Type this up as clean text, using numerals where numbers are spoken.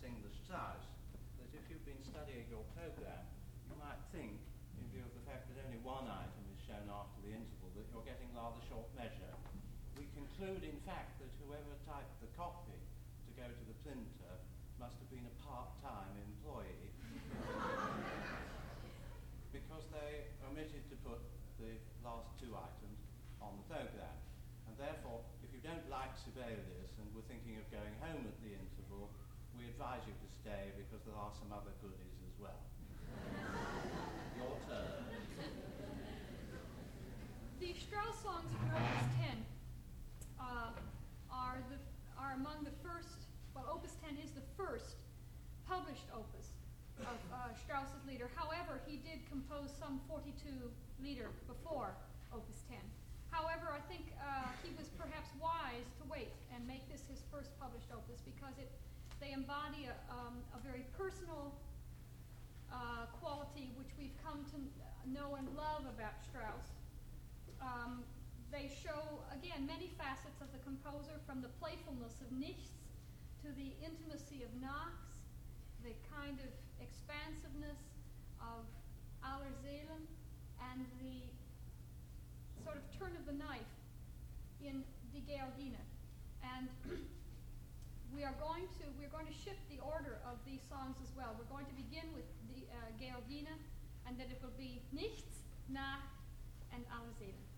sing the Strauss, that if you've been studying your program, you might think, in view of the fact that only one item is shown after the interval, that you're getting rather short measure. We conclude, in fact, that whoever typed the copy to go to the printer must have been a part-time employee because they omitted to put the last two items on the program. And therefore, if you don't like Sibelius and were thinking of going home at the interval, we advise you to stay because there are some other goodies as well. Your turn. The Strauss songs for Opus 10 are among the first. Well, Opus 10 is the first published opus of Strauss's Lieder. However, he did compose some 42 Lieder before Opus 10. However, I think he was perhaps wise to wait and make this his first published opus because they embody a very personal quality which we've come to know and love about Strauss. They show, again, many facets of the composer, from the playfulness of Nichts to the intimacy of Nachts, the kind of expansiveness of Aller Seelen, and the sort of turn of the knife in Die Georgine. And we're going to shift the order of these songs as well. We're going to begin with the Georgine, and then it will be Nichts, Nacht, and Aller Seelen.